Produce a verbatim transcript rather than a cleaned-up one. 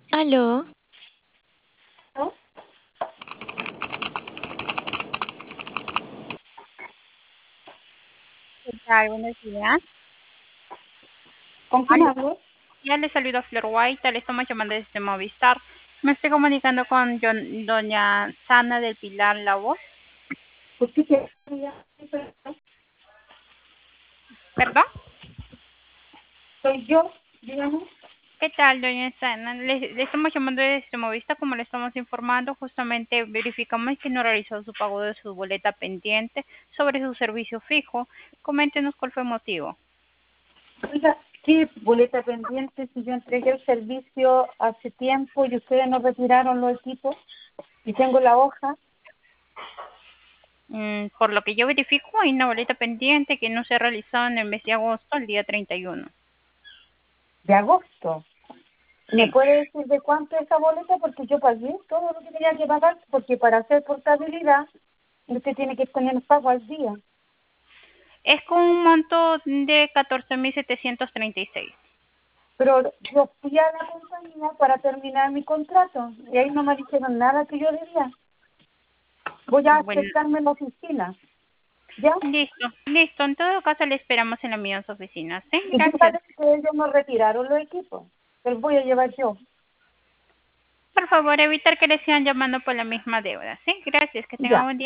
Aló, ¿No? ¿Qué tal? Buenos días. ¿Con quién Aló, hablo? ya le saludo Flor White, le estamos llamando desde Movistar. Me estoy comunicando con John- doña Sana del Pilar La Voz. ¿Por qué quería? ¿Perdón? Soy yo, dígame. ¿Qué tal, doña Sana? Le, le estamos llamando desde Movistar, como le estamos informando. Justamente verificamos que no realizó su pago de su boleta pendiente sobre su servicio fijo. Coméntenos cuál fue el motivo. Oiga, ¿qué boleta pendiente si yo entregué el servicio hace tiempo y ustedes no retiraron los equipos? Y tengo la hoja Mm, por lo que yo verifico, hay una boleta pendiente que no se ha realizado en el mes de agosto, el día treinta y uno. de agosto. ¿Me Sí. puede decir de cuánto es esa boleta? Porque yo pagué todo lo que tenía que pagar, porque para hacer portabilidad usted tiene que tener el pago al día. Es con un monto de catorce mil setecientos treinta y seis. Pero yo fui a la compañía para terminar mi contrato y ahí no me dijeron nada que yo debía. Voy a Bueno, acercarme a la oficina. ¿Ya? listo, listo. En todo caso, le esperamos en las mismas oficinas. Sí, Y gracias. dígale que ellos no retiraron los equipos. Los voy a llevar yo. Por favor, evitar que le sigan llamando por la misma deuda. Sí, gracias. Que tenga Ya. buen día.